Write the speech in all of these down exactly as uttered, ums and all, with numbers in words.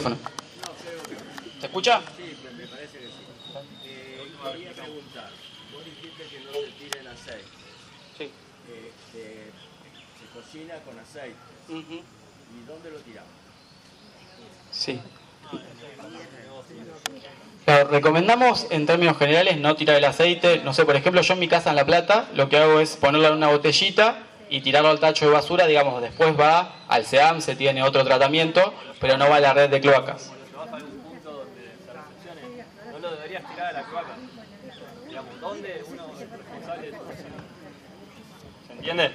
micrófono. ¿Se escucha? Sí, me parece que sí. Eh, quería preguntar, vos dijiste que no se tire el aceite. Sí. Eh, eh, se cocina con aceite. Uh-huh. ¿Y dónde lo tiramos? Sí. Claro, recomendamos en términos generales no tirar el aceite. No sé, por ejemplo, yo en mi casa en La Plata lo que hago es ponerlo en una botellita y tirarlo al tacho de basura. Digamos, después va al SEAM, se tiene otro tratamiento, pero no va a la red de cloacas. No lo deberías tirar a la cloaca. Digamos, ¿dónde uno es responsable de su cocina? ¿Se entiende?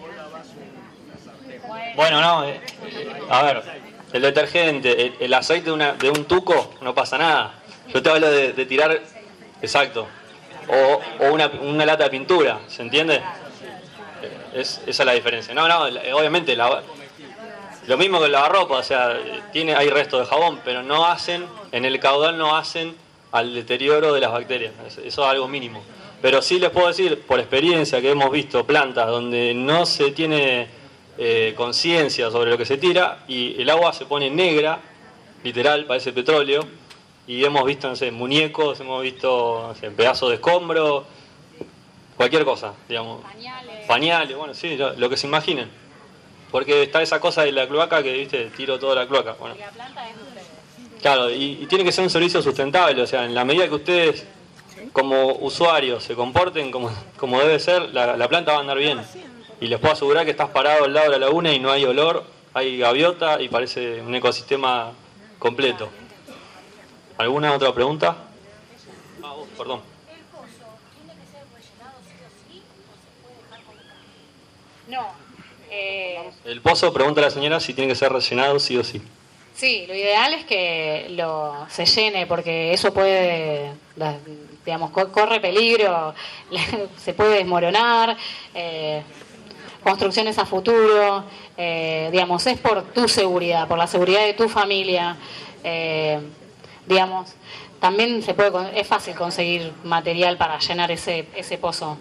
Bueno, no, eh, a ver, el detergente, el, el aceite de, una, de un tuco, no pasa nada. Yo te hablo de, de tirar, exacto, o, o una, una lata de pintura, ¿se entiende? Es, esa es la diferencia. No, no, obviamente, la, lo mismo que el lavarropa, o sea, tiene, hay restos de jabón, pero no hacen, en el caudal no hacen al deterioro de las bacterias, eso es algo mínimo. Pero sí les puedo decir, por experiencia, que hemos visto plantas donde no se tiene eh, conciencia sobre lo que se tira y el agua se pone negra, literal, parece petróleo, y hemos visto, no sé, muñecos, hemos visto, no sé, pedazos de escombro, cualquier cosa, digamos. Pañales. Pañales, bueno, sí, lo, lo que se imaginen. Porque está esa cosa de la cloaca que, viste, tiro toda la cloaca. Bueno. Y la planta es de ustedes. Claro, y, y tiene que ser un servicio sustentable, o sea, en la medida que ustedes como usuarios se comporten como, como debe ser, la, la planta va a andar bien. Y les puedo asegurar que estás parado al lado de la laguna y no hay olor, hay gaviota y parece un ecosistema completo. ¿Alguna otra pregunta? Ah, vos, perdón. ¿El pozo tiene que ser rellenado sí o sí o se puede dejar como está? No. Eh, El pozo, pregunta a la señora si tiene que ser rellenado sí o sí. sí, lo ideal es que lo se llene porque eso puede, digamos, corre peligro, se puede desmoronar, eh, construcciones a futuro, eh, digamos, es por tu seguridad, por la seguridad de tu familia, eh, digamos, también se puede, es fácil conseguir material para llenar ese, ese pozo.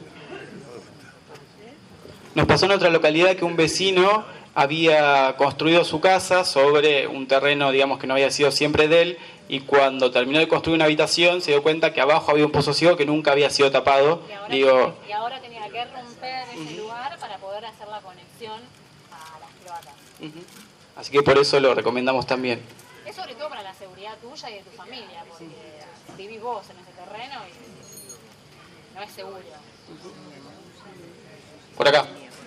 Nos pasó en otra localidad que un vecino había construido su casa sobre un terreno, digamos, que no había sido siempre de él, y cuando terminó de construir una habitación se dio cuenta que abajo había un pozo ciego que nunca había sido tapado. Y ahora, Digo, y ahora tenía que romper ese uh-huh. lugar para poder hacer la conexión a las cloacas. Uh-huh. Así que por eso lo recomendamos también. Es sobre todo para la seguridad tuya y de tu familia, porque uh-huh. vivís vos en ese terreno y no es seguro. Uh-huh. Por acá.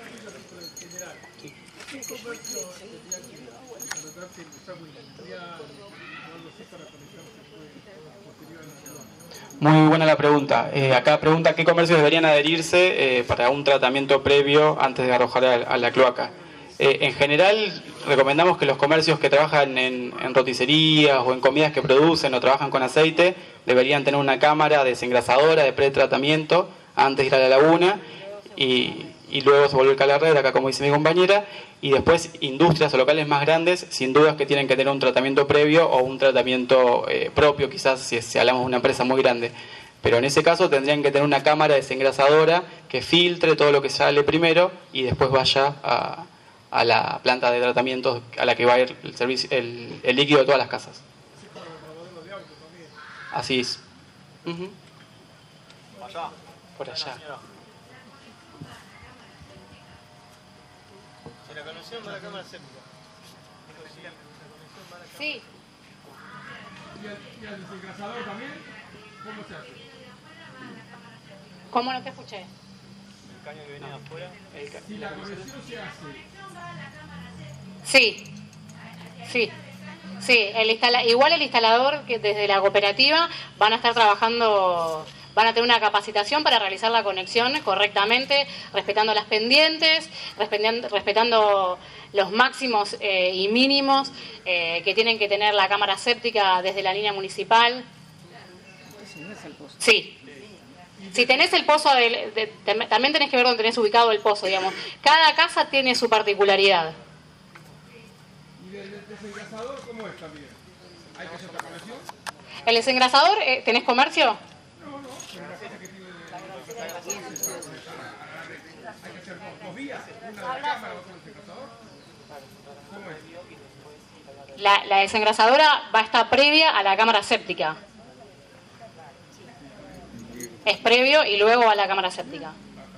Muy buena la pregunta. Eh, acá pregunta qué comercios deberían adherirse eh, para un tratamiento previo antes de arrojar a, a la cloaca. Eh, en general, recomendamos que los comercios que trabajan en, en roticerías o en comidas que producen o trabajan con aceite deberían tener una cámara desengrasadora de pretratamiento antes de ir a la laguna y, y luego se vuelve a la red, acá como dice mi compañera, y después industrias o locales más grandes, sin dudas que tienen que tener un tratamiento previo o un tratamiento eh, propio, quizás si, si hablamos de una empresa muy grande. Pero en ese caso tendrían que tener una cámara desengrasadora que filtre todo lo que sale primero y después vaya a, a la planta de tratamiento a la que va a ir el, servicio, el, el líquido de todas las casas. Así es. Uh-huh. Allá. Por allá. La conexión va a la cámara séptica. Sí. ¿Y el, y el desengrasador también? ¿Cómo se hace? ¿Cómo no te escuché? El caño que viene de afuera. Si la conexión se hace. Sí. Sí. Sí, el instala igual el instalador que desde la cooperativa van a estar trabajando, van a tener una capacitación para realizar la conexión correctamente, respetando las pendientes, respetando, respetando los máximos eh, y mínimos eh, que tienen que tener la cámara séptica desde la línea municipal. Sí. Si tenés el pozo, de, de, de, también tenés que ver dónde tenés ubicado el pozo, digamos. Cada casa tiene su particularidad. ¿Y del desengrasador cómo es también? ¿Hay que hacer la conexión? ¿El desengrasador, eh, tenés comercio? No, no, pero la cosa que tiene... Hay que hacer dos, dos vías, una de la cámara, otra del desengrasador. ¿Cómo es? La, la desengrasadora va a estar previa a la cámara séptica. Es previo y luego a la cámara séptica.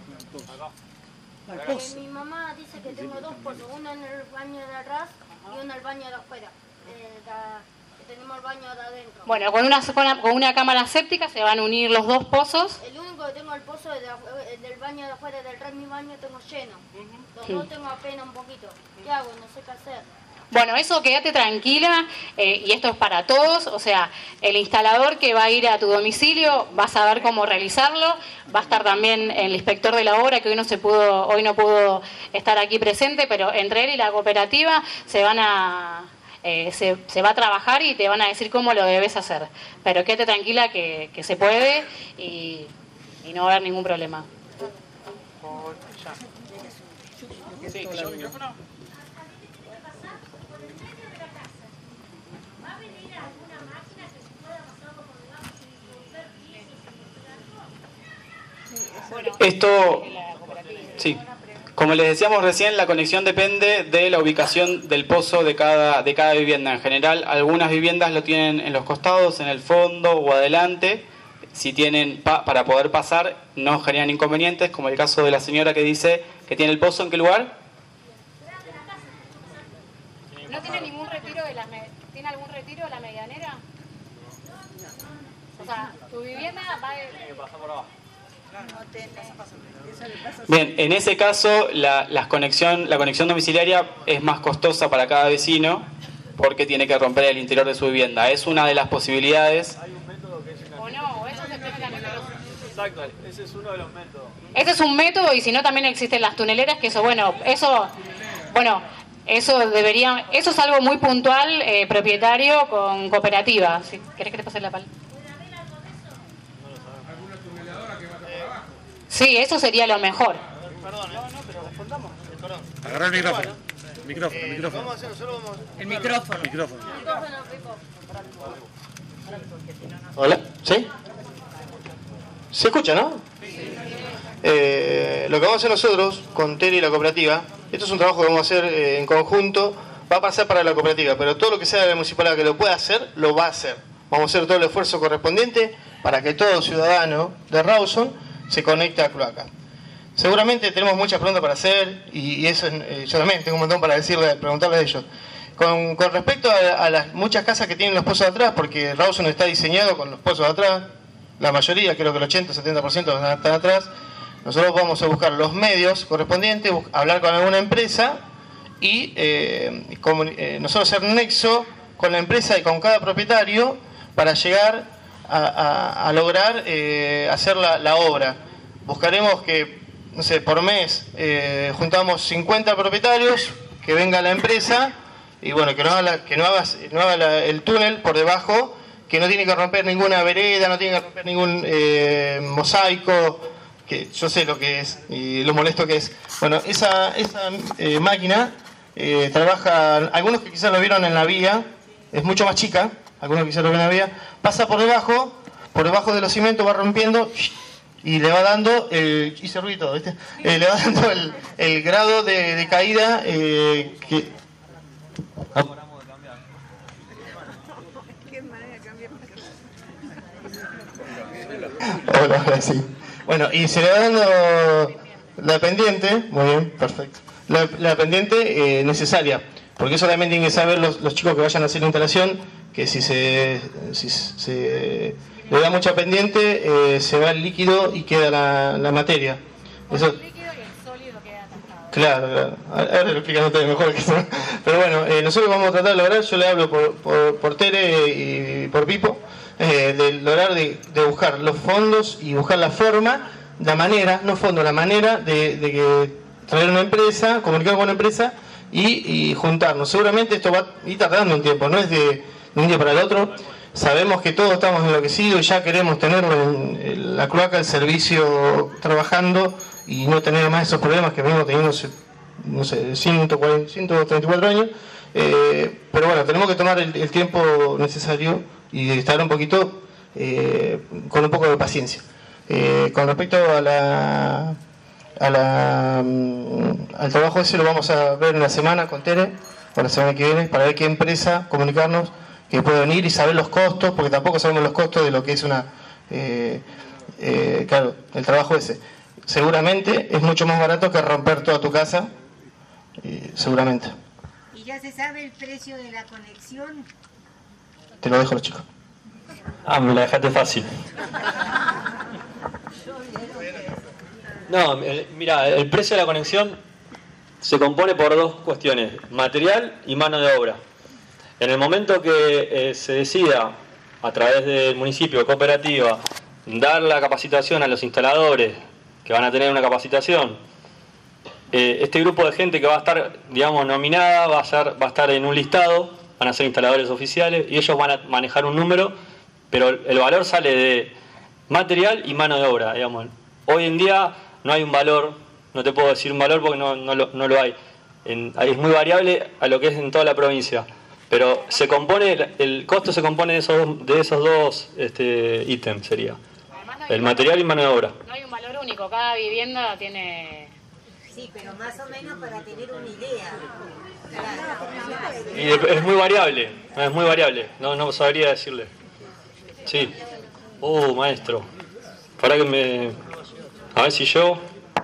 Eh, mi mamá dice que tengo dos pozos, uno en el baño de atrás y uno en el baño de afuera. Eh, la- que tenemos el baño de adentro. Bueno, con una, con una- con una cámara séptica se van a unir los dos pozos. El único que tengo el pozo de afu- eh, del baño de afuera, del resto de mi baño tengo lleno. Los Sí. dos tengo apenas un poquito. ¿Qué hago? No sé qué hacer. Bueno, eso quédate tranquila, eh, y esto es para todos, o sea, el instalador que va a ir a tu domicilio va a saber cómo realizarlo, va a estar también el inspector de la obra que hoy no se pudo, hoy no pudo estar aquí presente, pero entre él y la cooperativa se van a eh, se, se va a trabajar y te van a decir cómo lo debes hacer. Pero quédate tranquila que, que se puede y, y no va a haber ningún problema. Esto, sí, como les decíamos recién, la conexión depende de la ubicación del pozo de cada, de cada vivienda. En general, algunas viviendas lo tienen en los costados, en el fondo o adelante. Si tienen pa para poder pasar, no generan inconvenientes, como el caso de la señora que dice que tiene el pozo. ¿En qué lugar? ¿No tiene ningún retiro de la me- ¿Tiene algún retiro de la medianera? O sea, tu vivienda va de... Bien, en ese caso la, las conexión, la conexión domiciliaria es más costosa para cada vecino porque tiene que romper el interior de su vivienda. Es una de las posibilidades. O no, eso se tiene que hacer. Exacto, ese es uno de los métodos. Ese es un método, y si no también existen las tuneleras, que eso, bueno, eso, bueno, eso debería, eso es algo muy puntual, eh, propietario con cooperativa. Si ¿Querés que te pase la palabra? Sí, eso sería lo mejor. Agarra el micrófono. Micrófono, micrófono. Vamos a hacer, nosotros vamos El micrófono. Micrófono. Hola, ¿sí? ¿Se escucha, no? Eh, lo que vamos a hacer nosotros con Tere y la cooperativa, esto es un trabajo que vamos a hacer eh, en conjunto, va a pasar para la cooperativa, pero todo lo que sea de la municipalidad que lo pueda hacer, lo va a hacer. Vamos a hacer todo el esfuerzo correspondiente para que todo ciudadano de Rawson se conecte a cloaca. Seguramente tenemos muchas preguntas para hacer y, y eso eh, yo también tengo un montón para decirle, preguntarle a ellos. Con, con respecto a, a las muchas casas que tienen los pozos de atrás, porque Rawson está diseñado con los pozos de atrás, la mayoría, creo que el ochenta, setenta por ciento están atrás, nosotros vamos a buscar los medios correspondientes, hablar con alguna empresa y eh, eh, nosotros hacer nexo con la empresa y con cada propietario para llegar a, a, a lograr eh, hacer la, la obra. Buscaremos que, no sé, por mes eh, juntamos cincuenta propietarios, que venga la empresa y bueno, que no haga, la, que no haga, no haga la, el túnel por debajo, que no tiene que romper ninguna vereda, no tiene que romper ningún eh, mosaico, que yo sé lo que es y lo molesto que es. Bueno, esa, esa eh, máquina eh, trabaja, algunos que quizás lo vieron en la vía, es mucho más chica, algunos que quizás lo vieron en la vía, pasa por debajo, por debajo de los cimientos, va rompiendo y le va dando, el, hice ruido y todo, ¿viste? Eh, le va dando el, el grado de, de caída eh, que... Hola, ahora sí. Bueno, y se le va dando la pendiente, muy bien, perfecto, la, la pendiente eh, necesaria, porque eso también tienen que saber los, los chicos que vayan a hacer la instalación, que si se, si se le da mucha pendiente, eh, se va el líquido y queda la, la materia. Eso, El líquido y el sólido queda atascado. claro, claro. Ahora lo explican ustedes mejor que eso. Pero bueno, eh, nosotros vamos a tratar de lograr, yo le hablo por, por, por Tere y por Pipo, eh, de lograr de, de buscar los fondos y buscar la forma, la manera, no fondo, la manera de, de que traer una empresa, comunicar con una empresa y, y juntarnos. Seguramente esto va a ir tardando un tiempo, no es de, de un día para el otro. Sabemos que todos estamos enloquecidos y ya queremos tener en, en la cloaca, el servicio trabajando y no tener más esos problemas que venimos teniendo, no sé, ciento cuarenta, ciento treinta y cuatro años. Eh, pero bueno, tenemos que tomar el, el tiempo necesario y estar un poquito eh, con un poco de paciencia. Eh, con respecto a la, a la, al trabajo ese lo vamos a ver en la semana con Tere, o la semana que viene, para ver qué empresa comunicarnos que puede venir y saber los costos, porque tampoco sabemos los costos de lo que es una, eh, eh, claro, el trabajo ese. Seguramente es mucho más barato que romper toda tu casa, eh, seguramente. ¿Y ya se sabe el precio de la conexión? Te lo dejo a los chicos. Ah, me la dejaste fácil. No, mira, el precio de la conexión se compone por dos cuestiones, material y mano de obra. En el momento que eh, se decida, a través del municipio, cooperativa, dar la capacitación a los instaladores, que van a tener una capacitación, eh, este grupo de gente que va a estar, digamos, nominada, va a, ser, va a estar en un listado, van a ser instaladores oficiales, y ellos van a manejar un número, pero el valor sale de material y mano de obra, digamos. Hoy en día no hay un valor, no te puedo decir un valor porque no, no, lo, no lo hay. En, es muy variable a lo que es en toda la provincia. Pero se compone, el costo se compone de esos, de esos dos este, ítems, sería. No el material y mano de obra. No hay un valor único, cada vivienda tiene... Sí, pero más o menos para tener una idea. Y es muy variable, es muy variable, no, no sabría decirle. Sí. Uh, maestro. Para que me... A ver si yo...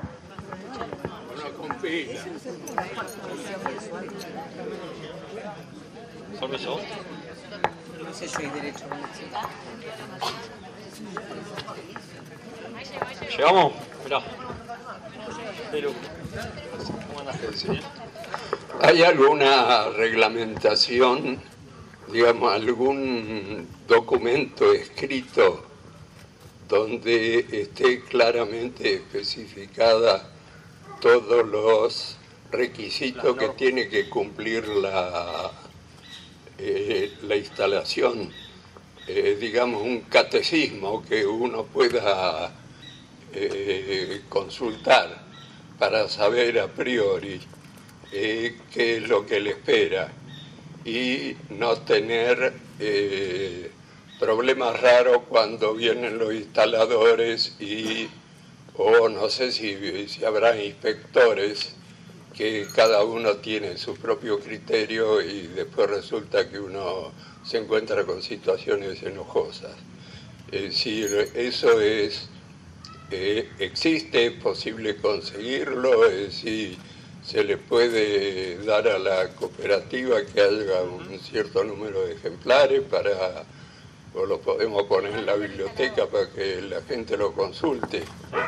¿Permiso? No sé si hay derecho. ¿Llegamos? Mirá. ¿Hay alguna reglamentación, digamos, algún documento escrito donde esté claramente especificada todos los requisitos que tiene que cumplir la, eh, la instalación? Eh, digamos, un catecismo que uno pueda eh, consultar para saber a priori eh, qué es lo que le espera y no tener eh, problemas raros cuando vienen los instaladores y o no sé si, si habrá inspectores que cada uno tiene su propio criterio y después resulta que uno se encuentra con situaciones enojosas. Es decir, eso es, eh, existe, es posible conseguirlo, es decir, se le puede dar a la cooperativa que haya un cierto número de ejemplares para, o lo podemos poner en la biblioteca para que la gente lo consulte.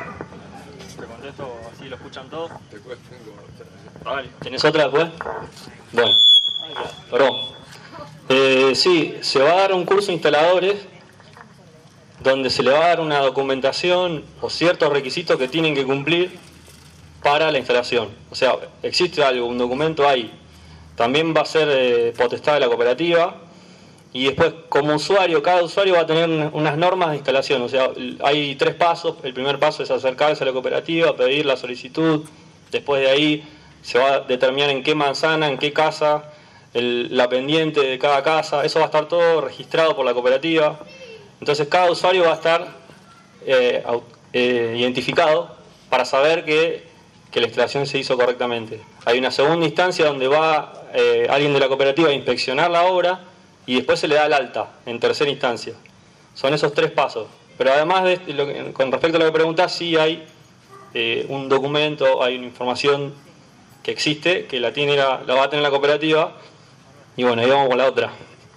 Te contesto así, lo escuchan todos. Después tengo otra. Vale. ¿Tenés otra después? Bueno, perdón. Eh, sí, se va a dar un curso de instaladores donde se le va a dar una documentación o ciertos requisitos que tienen que cumplir para la instalación. O sea, existe algo, un documento ahí. También va a ser eh, potestad de la cooperativa y después como usuario, cada usuario va a tener unas normas de instalación. O sea, hay tres pasos. El primer paso es acercarse a la cooperativa, pedir la solicitud. Después de ahí se va a determinar en qué manzana, en qué casa, el, la pendiente de cada casa. Eso va a estar todo registrado por la cooperativa. Entonces cada usuario va a estar eh, eh, identificado para saber que, que la instalación se hizo correctamente. Hay una segunda instancia donde va eh, alguien de la cooperativa a inspeccionar la obra y después se le da el alta en tercera instancia. Son esos tres pasos. Pero además, de lo que, con respecto a lo que preguntás, sí hay eh, un documento, hay una información que existe, que la, tiene la, la va a tener la cooperativa. Y bueno, ahí vamos con la otra.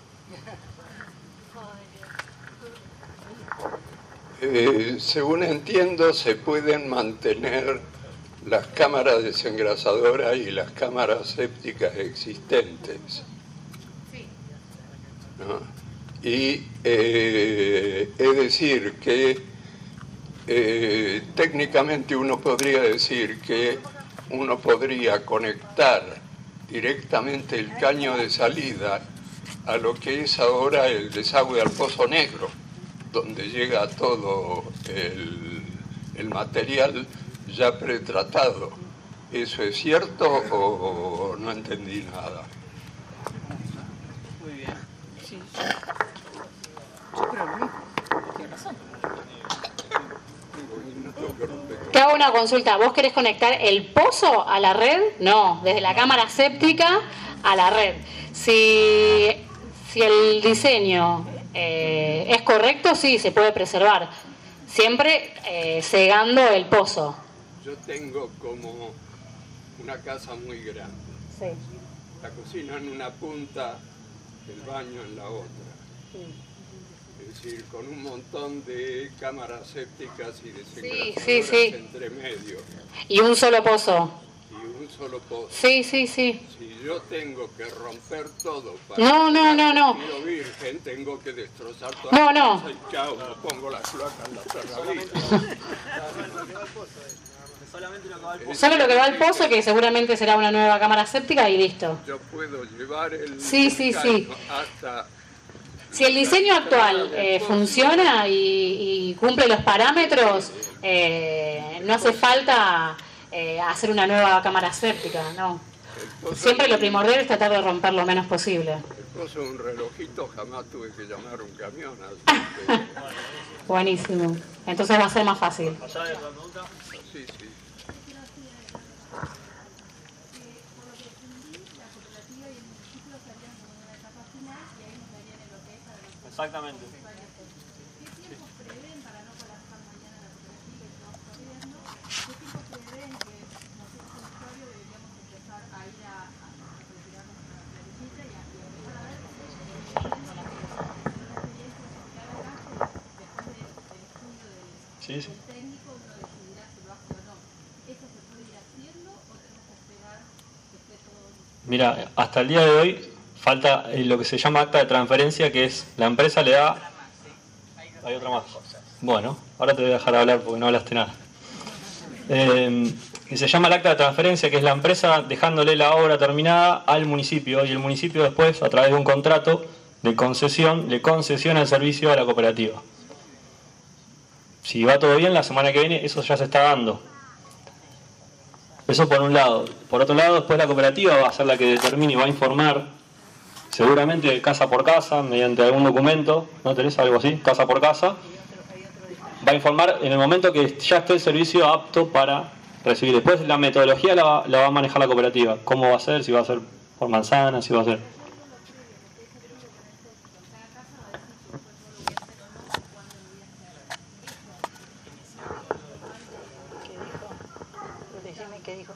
Eh, según entiendo, se pueden mantener las cámaras desengrasadoras y las cámaras sépticas existentes. ¿No? Y eh, es decir que eh, técnicamente uno podría decir que uno podría conectar directamente el caño de salida a lo que es ahora el desagüe al Pozo Negro, donde llega todo el, el material ya pretratado. ¿Eso es cierto o no entendí nada? Muy bien. Sí. Yo creo lo mismo. Tiene razón. Te hago una consulta. ¿Vos querés conectar el pozo a la red? No, desde la cámara séptica a la red. Si, si el diseño eh, es correcto, sí, se puede preservar, siempre eh, cegando el pozo. Yo tengo como una casa muy grande. Sí. La cocina en una punta, el baño en la otra. Sí. Es decir, con un montón de cámaras sépticas y desengrasadoras sí, sí, sí. entre medio. Y un solo pozo. Y un solo pozo. Sí, sí, sí. Si yo tengo que romper todo para... No, no, no, no. Tiro virgen, tengo que destrozar toda No, la no. casa y chao, no pongo la cloaca en la ferradita. Solo lo que va al pozo, que seguramente será una nueva cámara séptica y listo. Yo puedo llevar el... Sí, sí, sí. Hasta... Si el diseño actual eh, funciona y, y cumple los parámetros, eh, no hace falta eh, hacer una nueva cámara séptica, no. Siempre lo primordial es tratar de romper lo menos posible. El pozo de un relojito jamás tuve que llamar un camión. Así que... Buenísimo. Entonces va a ser más fácil. Sí, sí. Exactamente. Sí, sí. Mira, hasta el día de hoy falta lo que se llama acta de transferencia, que es la empresa le da... Hay otra más. Bueno, ahora te voy a dejar hablar porque no hablaste nada. Eh, que se llama el acta de transferencia, que es la empresa dejándole la obra terminada al municipio, y el municipio después, a través de un contrato de concesión, le concesiona el servicio a la cooperativa. Si va todo bien, la semana que viene eso ya se está dando. Eso por un lado. Por otro lado, después la cooperativa va a ser la que determine y va a informar, seguramente casa por casa, mediante algún documento, ¿no, Teresa? Algo así, casa por casa. Va a informar en el momento que ya esté el servicio apto para recibir. Después la metodología la va, la va a manejar la cooperativa. ¿Cómo va a ser? Si va a ser por manzana, si va a ser... ¿Qué dijo?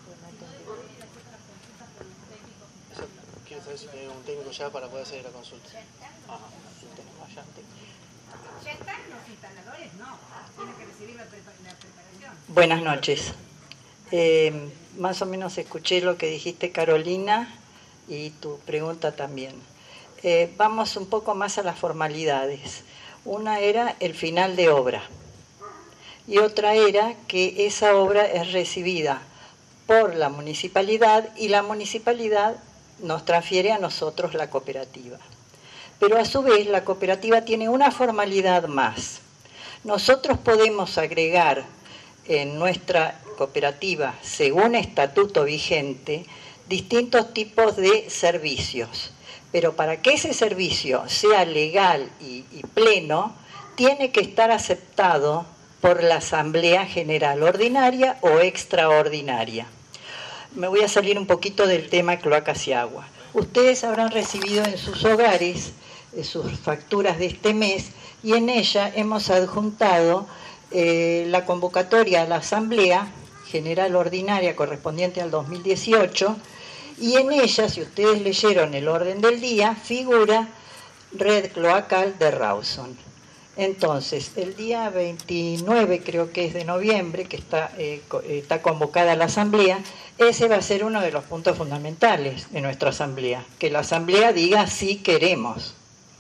Quiero saber si tiene un técnico ya para poder hacer la consulta. Ajá, sí, tenemos ya técnico. ¿Ya están los instaladores? No, tienen que recibir la, prepa la preparación. Buenas noches. Eh, más o menos escuché lo que dijiste, Carolina, y tu pregunta también. Eh, vamos un poco más a las formalidades. Una era el final de obra y otra era que esa obra es recibida por la municipalidad y la municipalidad nos transfiere a nosotros la cooperativa. Pero a su vez la cooperativa tiene una formalidad más. Nosotros podemos agregar en nuestra cooperativa, según estatuto vigente, distintos tipos de servicios. Pero para que ese servicio sea legal y, y pleno, tiene que estar aceptado por la Asamblea General Ordinaria o Extraordinaria. Me voy a salir un poquito del tema cloacas y agua. Ustedes habrán recibido en sus hogares eh, sus facturas de este mes y en ella hemos adjuntado eh, la convocatoria a la Asamblea General Ordinaria correspondiente al dos mil dieciocho y en ella, si ustedes leyeron el orden del día, figura red cloacal de Rawson. Entonces, el día veintinueve, creo que es de noviembre, que está, eh, está convocada la asamblea, ese va a ser uno de los puntos fundamentales de nuestra asamblea, que la asamblea diga sí queremos.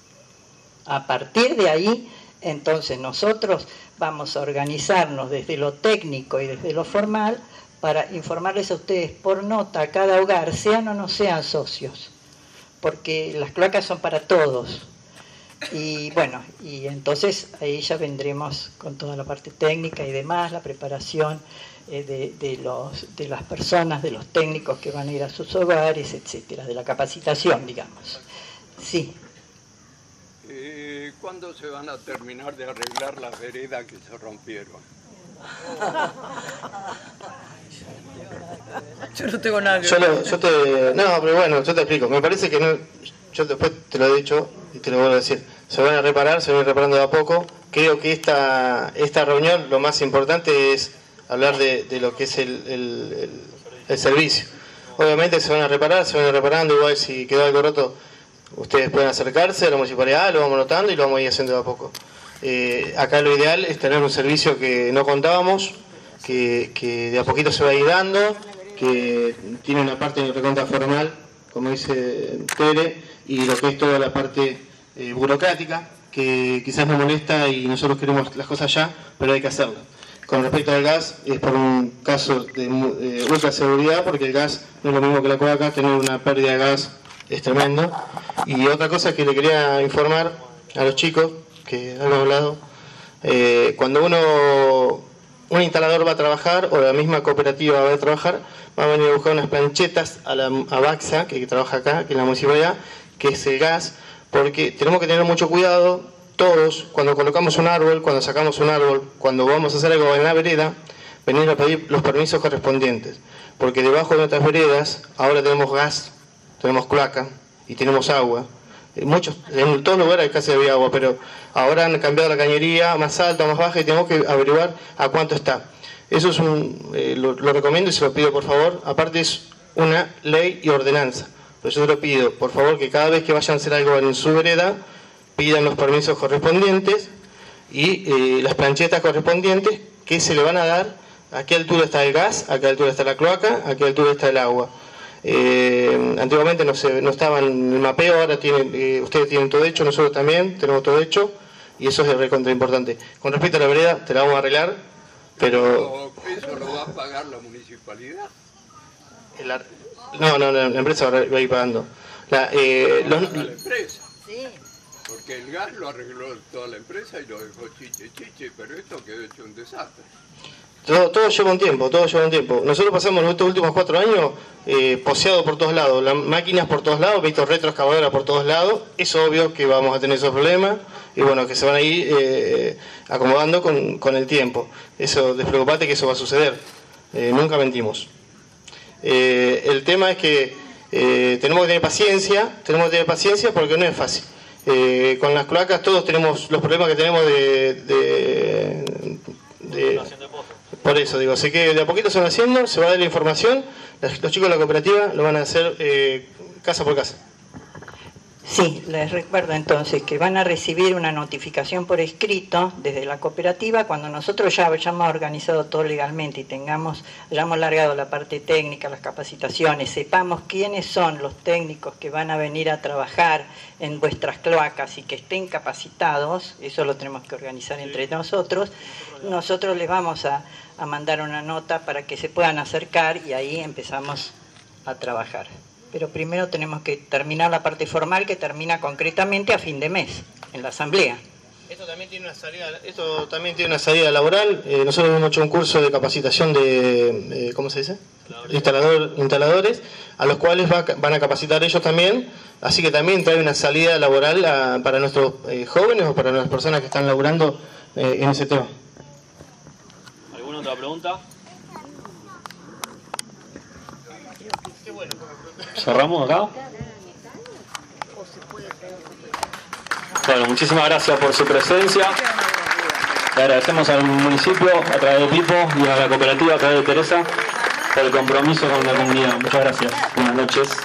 A partir de ahí, entonces nosotros vamos a organizarnos desde lo técnico y desde lo formal para informarles a ustedes por nota a cada hogar, sean o no sean socios, porque las cloacas son para todos. Y bueno, y entonces ahí ya vendremos con toda la parte técnica y demás, la preparación eh, de, de, los, de las personas, de los técnicos que van a ir a sus hogares, etcétera, de la capacitación, digamos. Sí. Eh, ¿Cuándo se van a terminar de arreglar las veredas que se rompieron? Yo no tengo nada que yo, ver. lo, yo te, no, pero bueno, yo te explico. Me parece que no, yo después te lo he dicho y te lo vuelvo a decir. Se van a reparar, se van a ir reparando de a poco. Creo que esta, esta reunión lo más importante es hablar de, de lo que es el, el, el, el servicio. Obviamente se van a reparar, se van a ir reparando. Igual si quedó algo roto, ustedes pueden acercarse a la municipalidad, lo vamos notando y lo vamos a ir haciendo de a poco. Eh, acá lo ideal es tener un servicio que no contábamos, que, que de a poquito se va a ir dando, que tiene una parte recontra formal, como dice Tere, y lo que es toda la parte eh, burocrática, que quizás nos molesta y nosotros queremos las cosas ya, pero hay que hacerlo. Con respecto al gas, es por un caso de eh, ultra seguridad, porque el gas no es lo mismo que la cloaca, tener una pérdida de gas es tremendo. Y otra cosa que le quería informar a los chicos, que han hablado, eh, cuando uno, un instalador va a trabajar, o la misma cooperativa va a trabajar, va a venir a buscar unas planchetas a la a Baxa, que trabaja acá, que es la municipalidad, que es el gas, porque tenemos que tener mucho cuidado, todos, cuando colocamos un árbol, cuando sacamos un árbol, cuando vamos a hacer algo en la vereda, venir a pedir los permisos correspondientes, porque debajo de nuestras veredas ahora tenemos gas, tenemos cloaca y tenemos agua. En muchos, en todos lugares casi había agua, pero ahora han cambiado la cañería más alta, más baja, y tenemos que averiguar a cuánto está. Eso es un, eh, lo, lo recomiendo y se lo pido por favor. Aparte es una ley y ordenanza, pero yo te lo pido por favor que cada vez que vayan a hacer algo en su vereda pidan los permisos correspondientes y eh, las planchetas correspondientes que se le van a dar a qué altura está el gas, a qué altura está la cloaca, a qué altura está el agua. Eh, antiguamente no, se, no estaba en el mapeo, ahora tienen, eh, ustedes tienen todo hecho, nosotros también tenemos todo hecho y eso es recontra importante. Con respecto a la vereda, te la vamos a arreglar, pero... ¿Eso lo va a pagar la municipalidad? El, no, no, no, la empresa va a ir pagando. La, eh, los, la empresa. Sí. Porque el gas lo arregló toda la empresa y lo dejó chiche, chiche, pero esto quedó hecho un desastre. Todo, todo lleva un tiempo, todo lleva un tiempo. Nosotros pasamos estos últimos cuatro años eh, poseados por todos lados, las máquinas por todos lados, vistos retroexcavadoras por todos lados. Es obvio que vamos a tener esos problemas y bueno, que se van a ir eh, acomodando con, con el tiempo. Eso, despreocupate que eso va a suceder. Eh, nunca mentimos. Eh, el tema es que eh, tenemos que tener paciencia, tenemos que tener paciencia porque no es fácil. Eh, con las cloacas todos tenemos los problemas que tenemos de... de, de por eso digo, sé que de a poquito se van haciendo, se va a dar la información, los, los chicos de la cooperativa lo van a hacer eh, casa por casa. Sí, les recuerdo entonces que van a recibir una notificación por escrito desde la cooperativa cuando nosotros ya hayamos organizado todo legalmente y tengamos, hayamos largado la parte técnica, las capacitaciones, sepamos quiénes son los técnicos que van a venir a trabajar en vuestras cloacas y que estén capacitados, eso lo tenemos que organizar entre nosotros, nosotros les vamos a, a mandar una nota para que se puedan acercar y ahí empezamos a trabajar. Pero primero tenemos que terminar la parte formal que termina concretamente a fin de mes, en la asamblea. Esto también tiene una salida, esto también tiene una salida laboral. Eh, nosotros hemos hecho un curso de capacitación de, eh, ¿cómo se dice? Instalador, instaladores, a los cuales va, van a capacitar ellos también. Así que también trae una salida laboral a, para nuestros eh, jóvenes o para las personas que están laburando eh, en ese tema. ¿Alguna otra pregunta? ¿Cerramos acá? Bueno, muchísimas gracias por su presencia. Le agradecemos al municipio a través de Pipo y a la cooperativa a través de Teresa por el compromiso con la comunidad. Muchas gracias. Buenas noches.